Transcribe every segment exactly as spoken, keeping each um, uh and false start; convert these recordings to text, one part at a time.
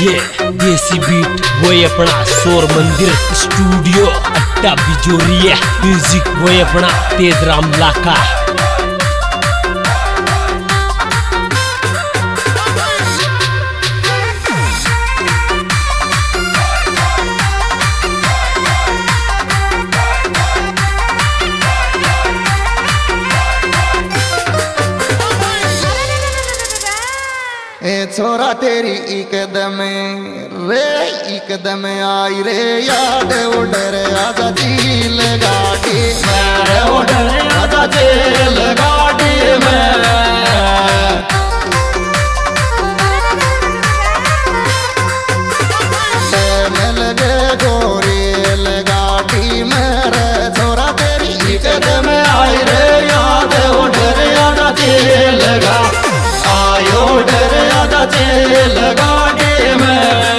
ये देसी बीट वही अपना शोर मंदिर स्टूडियो अड्डा बिजोरिया म्यूजिक वही अपना तेज राम लाका। ए छोरा तेरी इकदम रे इकदम आई रे याद उडर आजा चील गाड़ी में उडर आजा चील गाड़ी में मिल गे गोरेल गाड़ी में रे छोरा तेरी इकदम आई रे याद उडर आजा चील गाड़ी आयो डर आजा चेल गाड़ी में।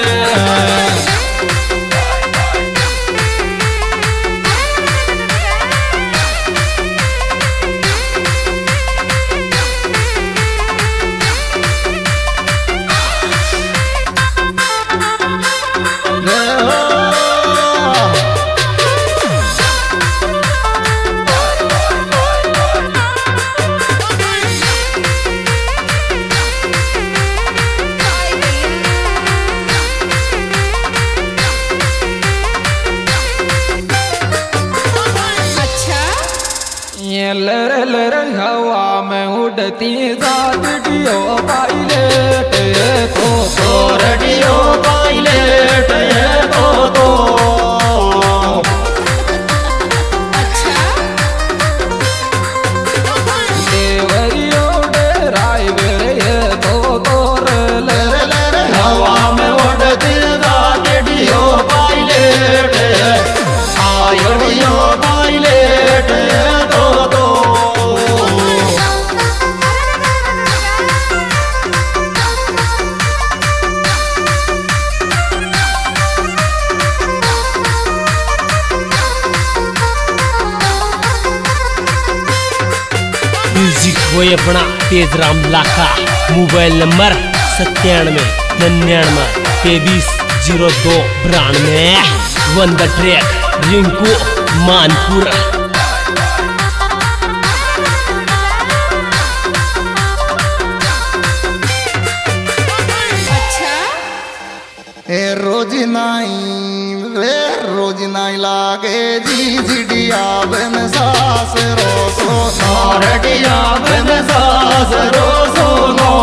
लर लर हवा में उड़ती जात डियो पायलट तो तो रडियो पायलट तो तो देवरियो ड्राइवर ये तो तो लर लर हवा में उड़ती जात डियो पायलट आयो डियो पायलट म्यूजिक वही अपना तेज राम लाका। मोबाइल नंबर सत्तानवे निन्यानवे तेईस जीरो दो बानवे one the track Rinku Manpur. ए रोज नाई रे रोज नाई लागे जी जिडिया बन सास रो सो नारडिया बन सास रो सो नो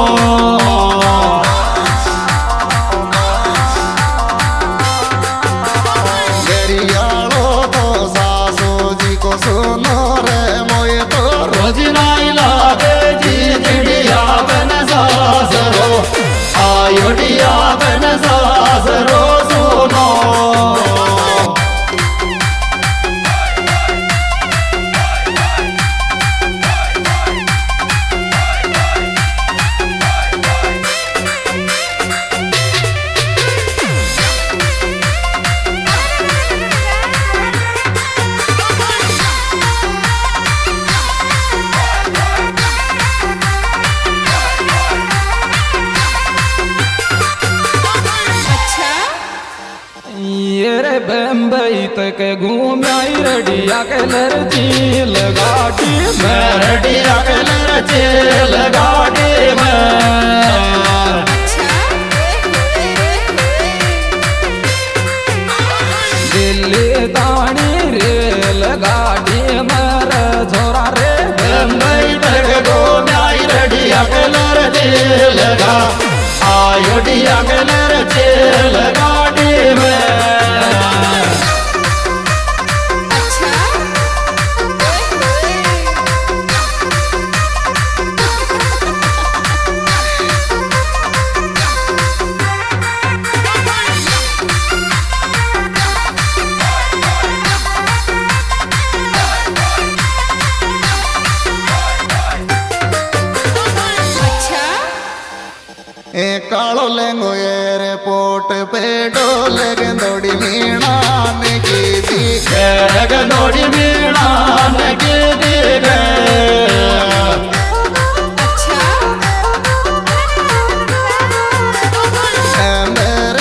गरियालो तो सासो जी को सुनो रे मोए तो रोज नाई लागे जी जिडिया बन सास रो आयोडिया बन सास रो सुनो। बम्बई तक घूमाई रडिया के लर चील गाड़ी में रडिया के लर चील गाड़ी में दिल्ली दानी रेल गाड़ी में झोरा रे बम्बई तक घूमाई रडिया के लर चील गाड़ी आयो डिया के लर चील गाड़ी में। ए कालो लेंगो एयरपोर्ट पे डोले गंदोड़ी मीणा ने की दी गंदोड़ी मीणा ने की दी अच्छा मेरे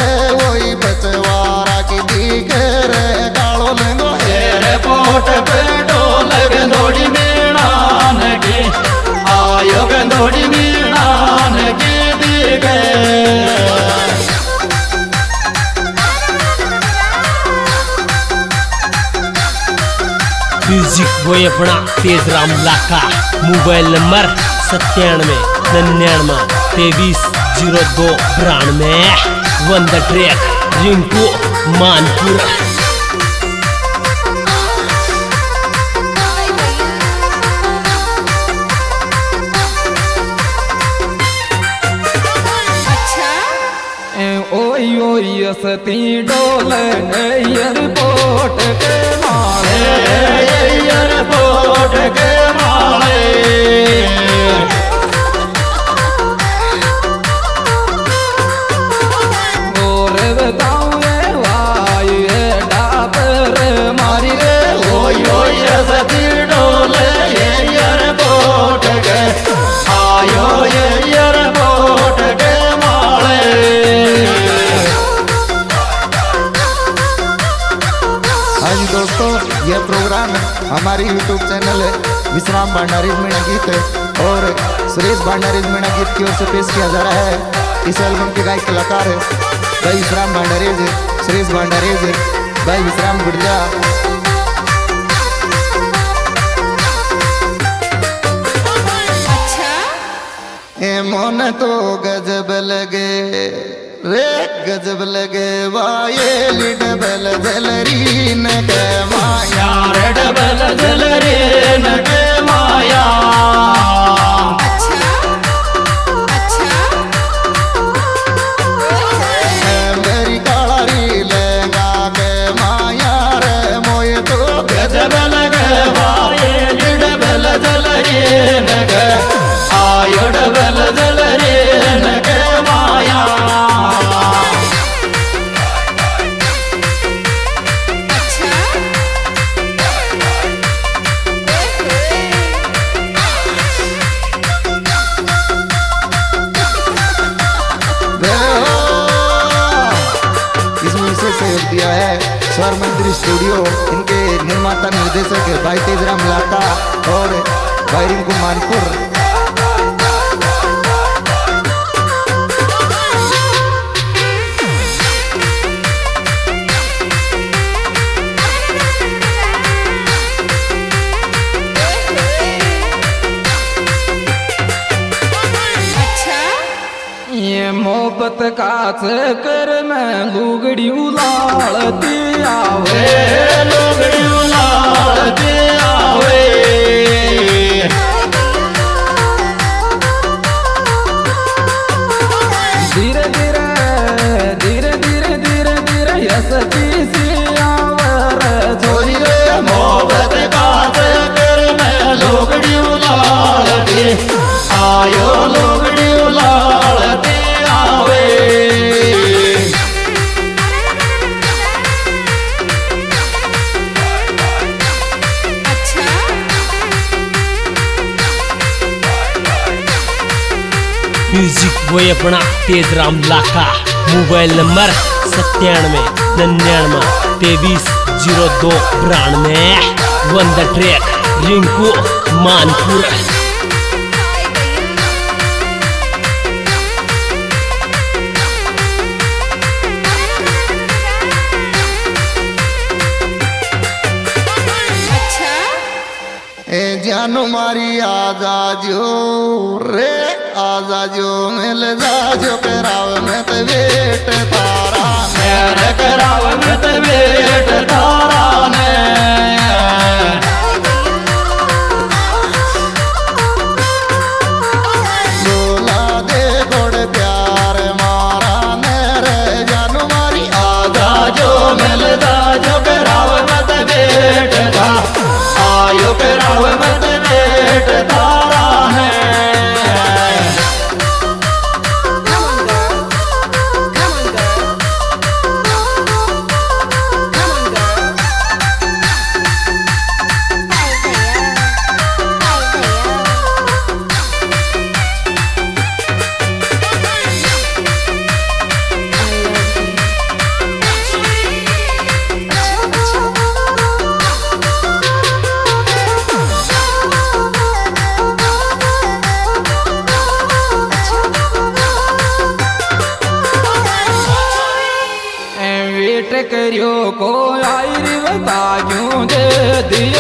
वो अपना तेज राम लाका। मोबाइल नंबर सत्तानवे निन्यानवे तेईस जीरो दो बानवे। One the track Rinku Manpur. ओई ओई सती डोल एयरपोर्ट के माले, एयरपोर्ट के माले। और बताऊं ये वाई डाबर मारी रे। ओई ओई सती डोल एयरपोर्ट के आयो एयरपोर्ट के माले। हाँ जी दोस्तों, यह प्रोग्राम हमारी यूट्यूब चैनल है विश्राम भंडारी मीणा गीत और सुरेश भंडारी मीणा गीत की ओर से पेश किया जा रहा है। इस एल्बम के गायक कलाकार है भाई विश्राम भंडारी जी, सुरेश भंडारी जी, भाई विश्राम गुर्जा। ए मन तो गजब लगे रे, गजब लगे वाये डबल जलरी न के माया रे, डबल जलरी न के माया। मेरी काली लहंगा के माया रे, मोय तो गजब लगे वाये डबल जलरी न के आयो, डबल जलरी न के माया। सहयोग दिया है स्वर मंदिर स्टूडियो। इनके निर्माता निर्देशक है भाई तेज राम लाका और भाई रिंकू मानपुर। ये मोहब्बत का चक्कर में लुगड़ी उलाड़ती आवे, लुगड़ी उलाड़ती आवे। धीरे धीरे धीरे धीरे धीरे धीरे यसती सी आवर छोरी रे, मोहब्बत का चक्कर में लुगड़ी उलाड़ती आयो, लुगड़ी उलाड़ती आवे। म्यूजिक वो अपना तेज राम लाका। मोबाइल नंबर सत्तानवे निन्यानवे तेईस जीरो दो बानवे। One the track Rinku Manpur. ए जानू मारी आजा जो रे, आजा जो मिल जा जो कराव में ते वेट तारा मेरे, कराव में ते वेट तारा ने। बोला दे गोड़ प्यार मारा मेरे, जानू मारी आजा जो मिल जा जो कराव में ते वेट तारा आयो, कराव में ते वेट तारा है। करियो को आई रे बता क्यों दे दिया